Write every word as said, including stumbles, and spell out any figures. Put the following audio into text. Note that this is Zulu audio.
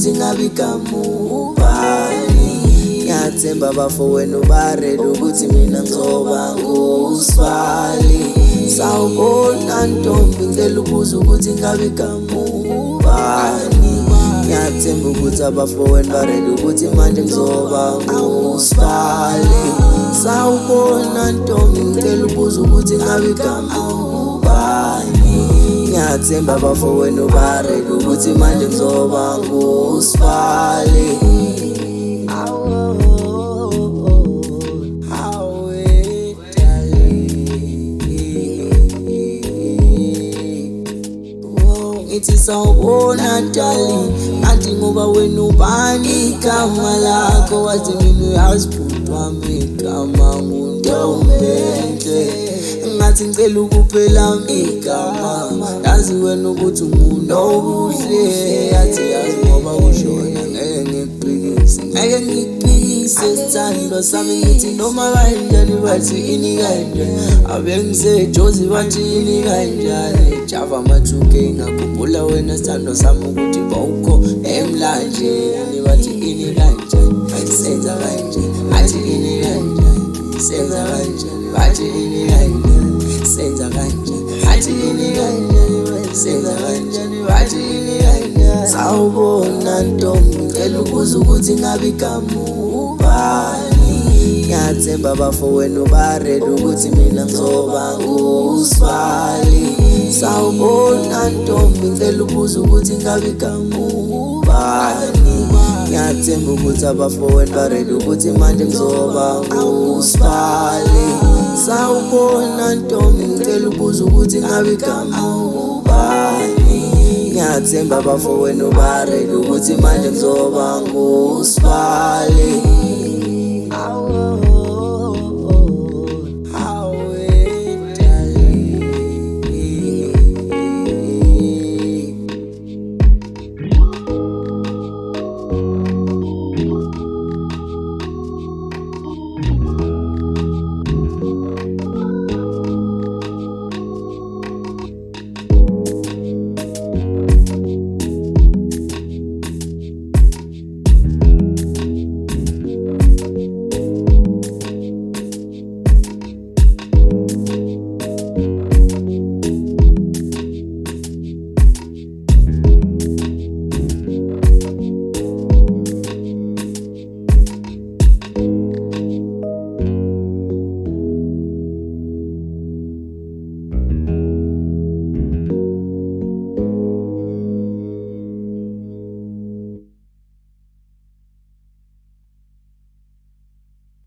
ukuthi ngabe igama ubani. Ngiyathemba bafowenu baredi ukuthi mina ngizoba nguSibali. Sawubona ntombi ngicela ukubuza ukuthi ngabe igama ubani. Ngiyathemba ukuthi abafowenu baredi ukuthi manje ngizoba nguSibali. Sawubona ntombi ngicela ukubuza ukuthi ngabe igama ubani. Ngiyathemba abafowenu baredi ukuthi manje ngizoba nguSibali. Ngithi sawubona darling, ngathi ngoba wena ubani igama lakho, wathi mina uyazi bhuti wami igama nguNtombende. Ngathi ngicela ukuphela igama, yazi wena ukuthi umuntu obuhle. Yathi yazi ngoba ushona ngeke ngikuphikise, ngeke ngikuphikise sithandwa sami. Ngithi noma kanjani bathi ini kanjani, abengisejozi bathi ini kanjani. Java ama-two-K ngakhumbula wena sithandwa sami ukuthi bawukho emlanjeni. Bathi ini kanjani, senza kanjani, athi ini kanjani, senza kanjani, bathi ini kanjani, senza kanjani, athi ini kanjani, senza kanjani, bathi ini kanjani. Sawubona ntombi ngicela ukubuza ukuthi ngabe igama ubani. Ngiyathemba bafowenu baredi ukuthi mina ngizoba nguSibali. Sawubona ntombi ngicela ukubuza ukuthi ngabe igama ubani. Ngiyathemba ukuthi abafowenu baredi ukuthi manje ngizoba nguSibali. Sawubona ntombi ngicela ukubuza ukuthi ngabe igama ubani. Ngiyathemba abafowenu baredi ukuthi manje ngizoba nguSibali.